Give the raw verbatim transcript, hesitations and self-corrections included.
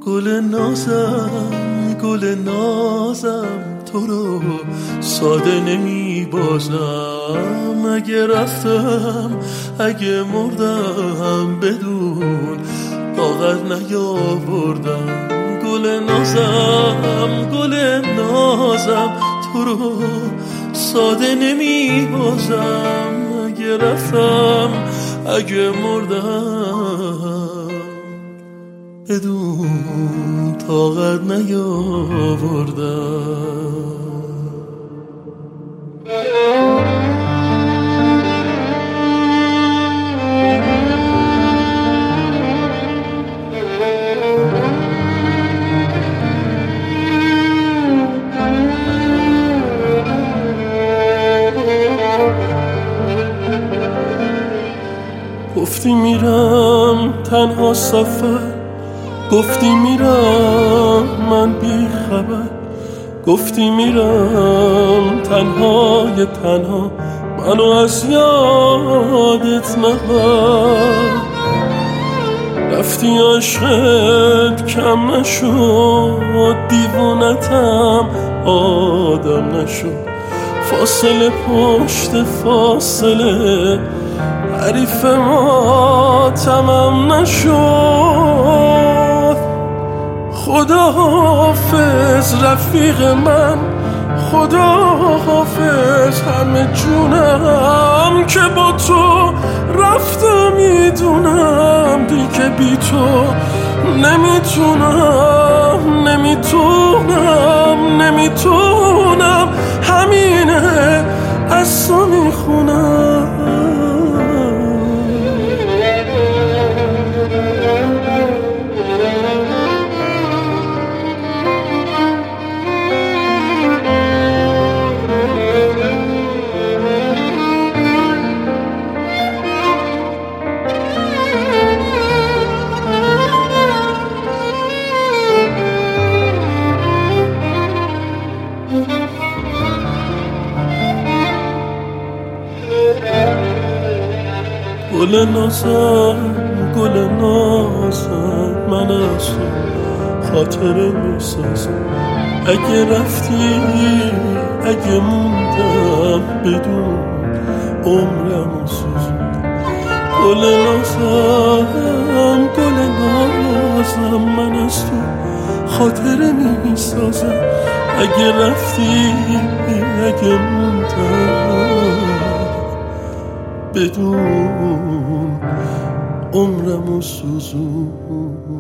گل نازم گل نازم تو رو ساده نمی بازم، اگه رفتم اگه مردم بدون باور نیاوردم. گل نازم گل نازم تو رو ساده نمی بازم، اگه رفتم اگه مردم بدون طاقت نیاوردم. گفتی میرم تنها سفر، گفتی میرم من بی خبر، گفتی میرم تنهای تنها منو از یادت نبر. رفتی عشقت کم نشد، دیوونتم آدم نشد، فاصله پشت فاصله حریف ما تمام نشد. خدا حافظ رفیق من، خدا حافظ همه جونم، که با تو رفتم میدونم دیگه بی تو نمیتونم نمیتونم نمیتونم همینه از تو میخونم. گل نازم گل نازم من از تو خاطره میسازم، اگه رفتی اگه موندم بدون عمرمو سوزوندم. گل نازم گل نازم من از تو خاطره میسازم، اگه رفتی اگه موندم بدون عمرمو سوزون.